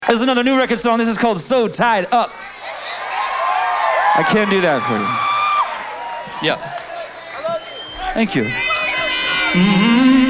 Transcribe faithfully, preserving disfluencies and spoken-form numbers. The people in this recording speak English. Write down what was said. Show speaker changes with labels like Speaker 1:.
Speaker 1: There's another new record song. This is called So Tied Up. I can't do that for you. Yeah. Thank you. Mm-hmm.